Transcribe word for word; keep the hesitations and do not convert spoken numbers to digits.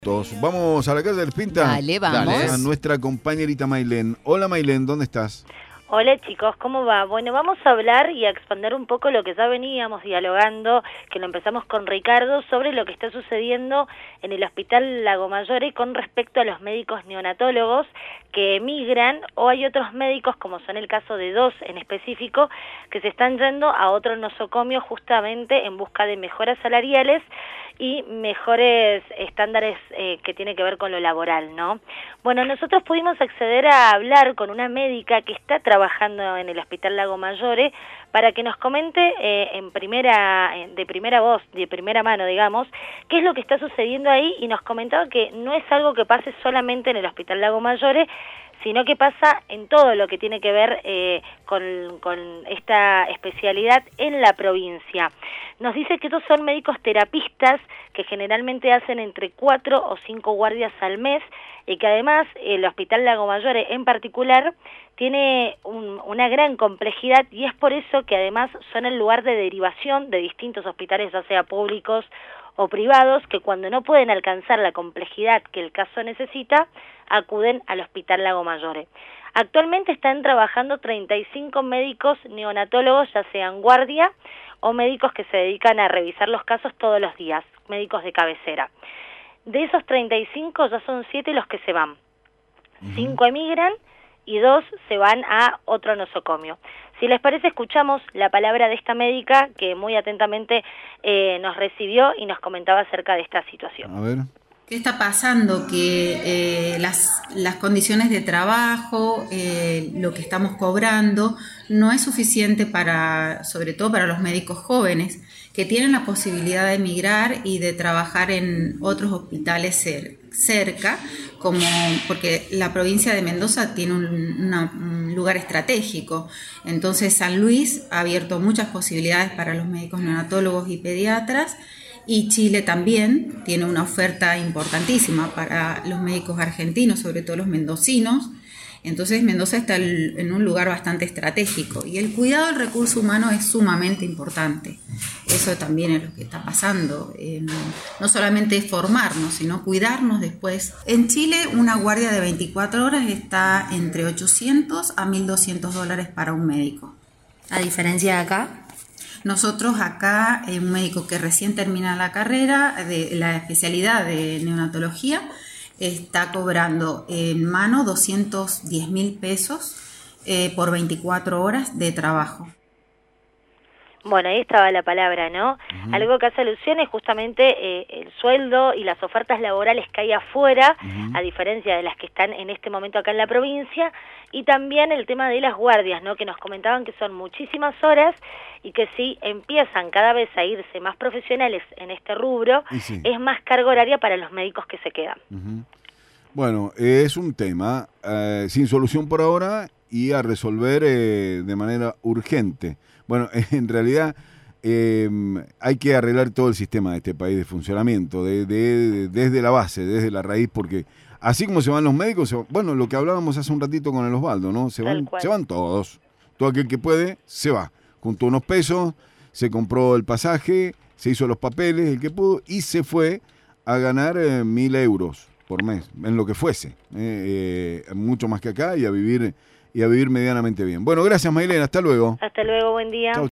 Todos. Vamos a la casa del Pinta. Dale, vamos. A nuestra compañerita Mailén. Hola Mailén, ¿dónde estás? Hola chicos, ¿cómo va? Bueno, vamos a hablar y a expandir un poco lo que ya veníamos dialogando, que lo empezamos con Ricardo, sobre lo que está sucediendo en el Hospital Lago Maggiore con respecto a los médicos neonatólogos que emigran, o hay otros médicos, como son el caso de dos en específico, que se están yendo a otro nosocomio justamente en busca de mejoras salariales y mejores estándares eh, que tiene que ver con lo laboral, ¿no? Bueno, nosotros pudimos acceder a hablar con una médica que está trabajando en el Hospital Lago Maggiore para que nos comente eh, en primera, de primera voz, de primera mano, digamos, qué es lo que está sucediendo ahí, y nos comentaba que no es algo que pase solamente en el Hospital Lago Maggiore, sino que pasa en todo lo que tiene que ver eh, con, con esta especialidad en la provincia. Nos dice que estos son médicos terapistas que generalmente hacen entre cuatro o cinco guardias al mes, y que además el Hospital Lago Maggiore en particular tiene un, una gran complejidad, y es por eso que además son el lugar de derivación de distintos hospitales, ya sea públicos o privados, que cuando no pueden alcanzar la complejidad que el caso necesita, acuden al Hospital Lago Maggiore. Actualmente están trabajando treinta y cinco médicos neonatólogos, ya sean guardia o médicos que se dedican a revisar los casos todos los días, médicos de cabecera. De esos treinta y cinco ya son siete los que se van. cinco emigran y dos se van a otro nosocomio. Si les parece, escuchamos la palabra de esta médica que muy atentamente eh, nos recibió y nos comentaba acerca de esta situación. A ver. ¿Qué está pasando? Que eh, las, las condiciones de trabajo, eh, lo que estamos cobrando, no es suficiente para, sobre todo para los médicos jóvenes, que tienen la posibilidad de emigrar y de trabajar en otros hospitales cer cerca, como porque la provincia de Mendoza tiene un, una, un lugar estratégico. Entonces San Luis ha abierto muchas posibilidades para los médicos neonatólogos y pediatras, y Chile también tiene una oferta importantísima para los médicos argentinos, sobre todo los mendocinos. Entonces Mendoza está en un lugar bastante estratégico, y el cuidado del recurso humano es sumamente importante. Eso también es lo que está pasando. Eh, no solamente es formarnos, sino cuidarnos después. En Chile una guardia de veinticuatro horas está entre ochocientos a mil doscientos dólares para un médico. A diferencia de acá. Nosotros acá, eh, un médico que recién termina la carrera de la especialidad de neonatología, está cobrando en mano doscientos diez mil pesos eh, por veinticuatro horas de trabajo. Bueno, ahí estaba la palabra, ¿no? Uh-huh. Algo que hace alusión es justamente eh, el sueldo y las ofertas laborales que hay afuera, uh-huh, a diferencia de las que están en este momento acá en la provincia, y también el tema de las guardias, ¿no? Que nos comentaban que son muchísimas horas, y que si empiezan cada vez a irse más profesionales en este rubro, sí, es más carga horaria para los médicos que se quedan. Uh-huh. Bueno, eh, es un tema eh, sin solución por ahora y a resolver eh, de manera urgente. Bueno, en realidad eh, hay que arreglar todo el sistema de este país de funcionamiento, de, de, de, desde la base, desde la raíz, porque así como se van los médicos, se, bueno, lo que hablábamos hace un ratito con el Osvaldo, ¿no? Se van, se van todos. Todo aquel que puede, se va. Juntó unos pesos, se compró el pasaje, se hizo los papeles, el que pudo, y se fue a ganar eh, mil euros por mes, en lo que fuese. Eh, eh, mucho más que acá, y a vivir y a vivir medianamente bien. Bueno, gracias Mailén, hasta luego. Hasta luego, buen día. Chau.